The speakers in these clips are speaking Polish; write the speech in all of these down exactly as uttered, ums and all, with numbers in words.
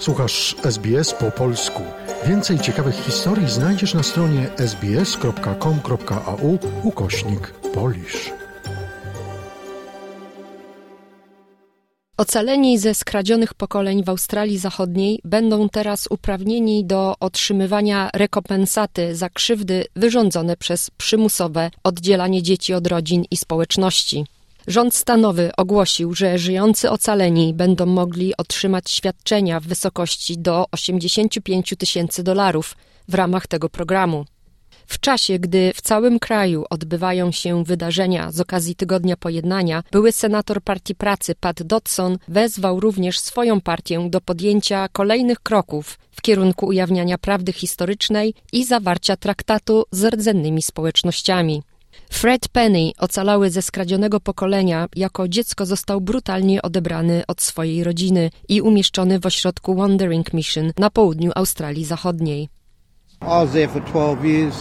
Słuchasz S B S po polsku. Więcej ciekawych historii znajdziesz na stronie sbs.com.au ukośnik Polish. Ocaleni ze skradzionych pokoleń w Australii Zachodniej będą teraz uprawnieni do otrzymywania rekompensaty za krzywdy wyrządzone przez przymusowe oddzielanie dzieci od rodzin i społeczności. Rząd stanowy ogłosił, że żyjący ocaleni będą mogli otrzymać świadczenia w wysokości do osiemdziesiąt pięć tysięcy dolarów w ramach tego programu. W czasie, gdy w całym kraju odbywają się wydarzenia z okazji Tygodnia Pojednania, były senator Partii Pracy Pat Dodson wezwał również swoją partię do podjęcia kolejnych kroków w kierunku ujawniania prawdy historycznej i zawarcia traktatu z rdzennymi społecznościami. Fred Penny, ocalały ze skradzionego pokolenia, jako dziecko został brutalnie odebrany od swojej rodziny i umieszczony w ośrodku Wandering Mission na południu Australii Zachodniej. I was there for twelve years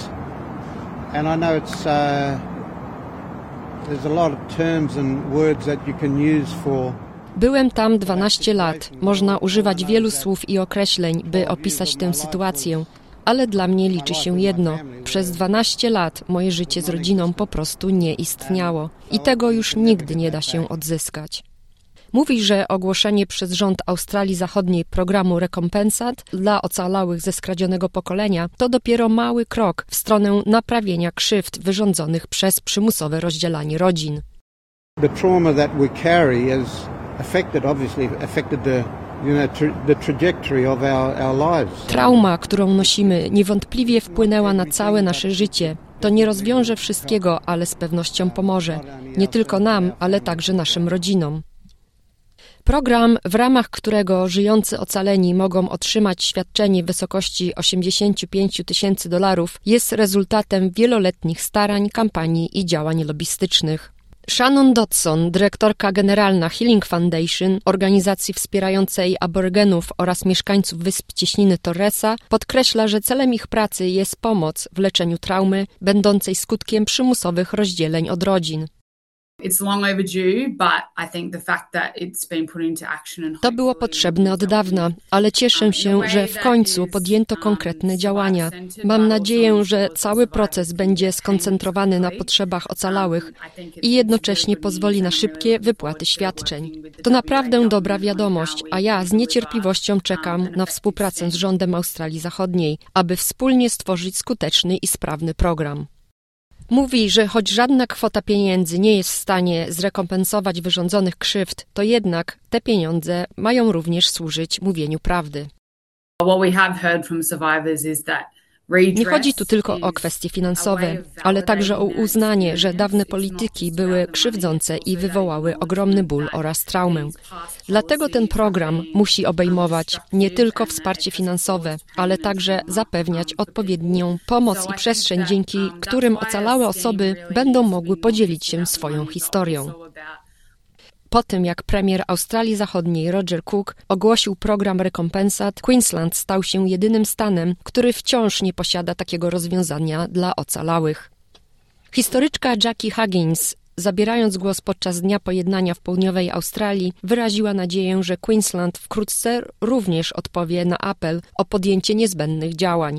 and I know it's uh, there's a lot of terms and words that you can use for. Byłem tam dwanaście lat. Można używać wielu słów i określeń, by opisać tę sytuację. Ale dla mnie liczy się jedno. Przez dwanaście lat moje życie z rodziną po prostu nie istniało. I tego już nigdy nie da się odzyskać. Mówi, że ogłoszenie przez rząd Australii Zachodniej programu rekompensat dla ocalałych ze skradzionego pokolenia to dopiero mały krok w stronę naprawienia krzywd wyrządzonych przez przymusowe rozdzielanie rodzin. The trauma that we carry has affected, obviously affected the You know, the trajectory of our, our lives. Trauma, którą nosimy, niewątpliwie wpłynęła na całe nasze życie. To nie rozwiąże wszystkiego, ale z pewnością pomoże. Nie tylko nam, ale także naszym rodzinom. Program, w ramach którego żyjący ocaleni mogą otrzymać świadczenie w wysokości osiemdziesiąt pięć tysięcy dolarów, jest rezultatem wieloletnich starań, kampanii i działań lobbystycznych. Shannon Dodson, dyrektorka generalna Healing Foundation, organizacji wspierającej aborygenów oraz mieszkańców wysp Cieśniny Torresa, podkreśla, że celem ich pracy jest pomoc w leczeniu traumy, będącej skutkiem przymusowych rozdzieleń od rodzin. To było potrzebne od dawna, ale cieszę się, że w końcu podjęto konkretne działania. Mam nadzieję, że cały proces będzie skoncentrowany na potrzebach ocalałych i jednocześnie pozwoli na szybkie wypłaty świadczeń. To naprawdę dobra wiadomość, a ja z niecierpliwością czekam na współpracę z rządem Australii Zachodniej, aby wspólnie stworzyć skuteczny i sprawny program. Mówi, że choć żadna kwota pieniędzy nie jest w stanie zrekompensować wyrządzonych krzywd, to jednak te pieniądze mają również służyć mówieniu prawdy. Nie chodzi tu tylko o kwestie finansowe, ale także o uznanie, że dawne polityki były krzywdzące i wywołały ogromny ból oraz traumę. Dlatego ten program musi obejmować nie tylko wsparcie finansowe, ale także zapewniać odpowiednią pomoc i przestrzeń, dzięki którym ocalałe osoby będą mogły podzielić się swoją historią. Po tym, jak premier Australii Zachodniej Roger Cook ogłosił program rekompensat, Queensland stał się jedynym stanem, który wciąż nie posiada takiego rozwiązania dla ocalałych. Historyczka Jackie Huggins, zabierając głos podczas Dnia Pojednania w południowej Australii, wyraziła nadzieję, że Queensland wkrótce również odpowie na apel o podjęcie niezbędnych działań.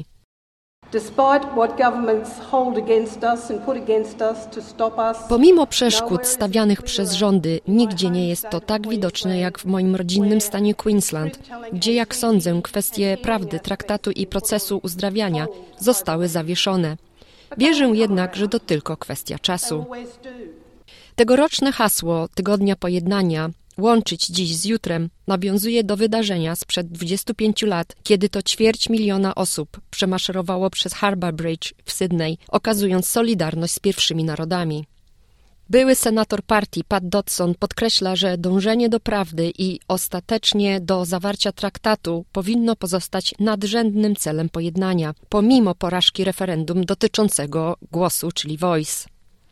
Pomimo przeszkód stawianych przez rządy, nigdzie nie jest to tak widoczne jak w moim rodzinnym stanie Queensland, gdzie, jak sądzę, kwestie prawdy, traktatu i procesu uzdrawiania zostały zawieszone. Wierzę jednak, że to tylko kwestia czasu. Tegoroczne hasło Tygodnia Pojednania „Łączyć dziś z jutrem” nawiązuje do wydarzenia sprzed dwudziestu pięciu lat, kiedy to ćwierć miliona osób przemaszerowało przez Harbour Bridge w Sydney, okazując solidarność z pierwszymi narodami. Były senator partii Pat Dodson podkreśla, że dążenie do prawdy i ostatecznie do zawarcia traktatu powinno pozostać nadrzędnym celem pojednania, pomimo porażki referendum dotyczącego głosu, czyli Voice.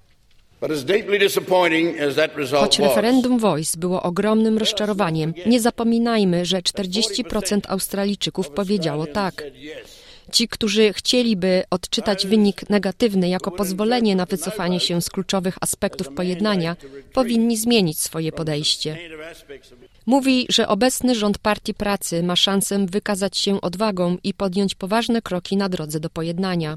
Choć referendum Voice było ogromnym rozczarowaniem, nie zapominajmy, że czterdzieści procent Australijczyków powiedziało tak. Ci, którzy chcieliby odczytać wynik negatywny jako pozwolenie na wycofanie się z kluczowych aspektów pojednania, powinni zmienić swoje podejście. Mówi, że obecny rząd Partii Pracy ma szansę wykazać się odwagą i podjąć poważne kroki na drodze do pojednania.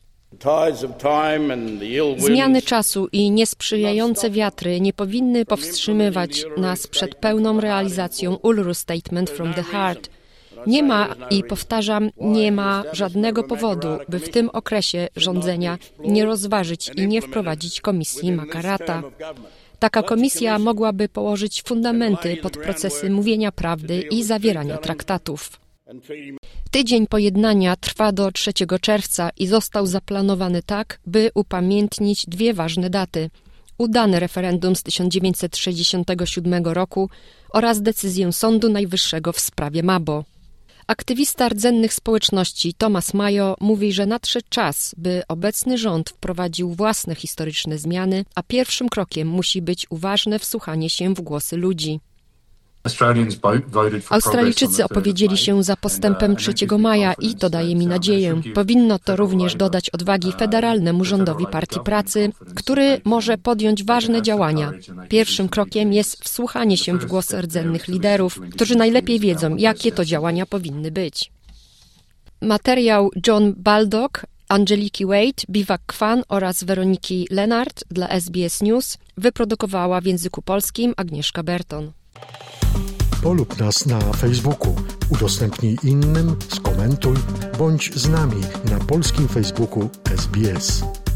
Zmiany czasu i niesprzyjające wiatry nie powinny powstrzymywać nas przed pełną realizacją Uluru Statement from the Heart. Nie ma, i powtarzam, nie ma żadnego powodu, by w tym okresie rządzenia nie rozważyć i nie wprowadzić komisji Makarata. Taka komisja mogłaby położyć fundamenty pod procesy mówienia prawdy i zawierania traktatów. Tydzień pojednania trwa do trzeciego czerwca i został zaplanowany tak, by upamiętnić dwie ważne daty. Udane referendum z tysiąc dziewięćset sześćdziesiątego siódmego roku oraz decyzję Sądu Najwyższego w sprawie Mabo. Aktywista rdzennych społeczności Thomas Mayo mówi, że nadszedł czas, by obecny rząd wprowadził własne historyczne zmiany, a pierwszym krokiem musi być uważne wsłuchanie się w głosy ludzi. Australijczycy opowiedzieli się za postępem trzeciego maja i to daje mi nadzieję. Powinno to również dodać odwagi federalnemu rządowi Partii Pracy, który może podjąć ważne działania. Pierwszym krokiem jest wsłuchanie się w głos rdzennych liderów, którzy najlepiej wiedzą, jakie to działania powinny być. Materiał John Baldock, Angeliki Wade, Bivak Kwan oraz Weroniki Lenart dla S B S News wyprodukowała w języku polskim Agnieszka Berton. Polub nas na Facebooku, udostępnij innym, skomentuj, bądź z nami na polskim Facebooku S B S.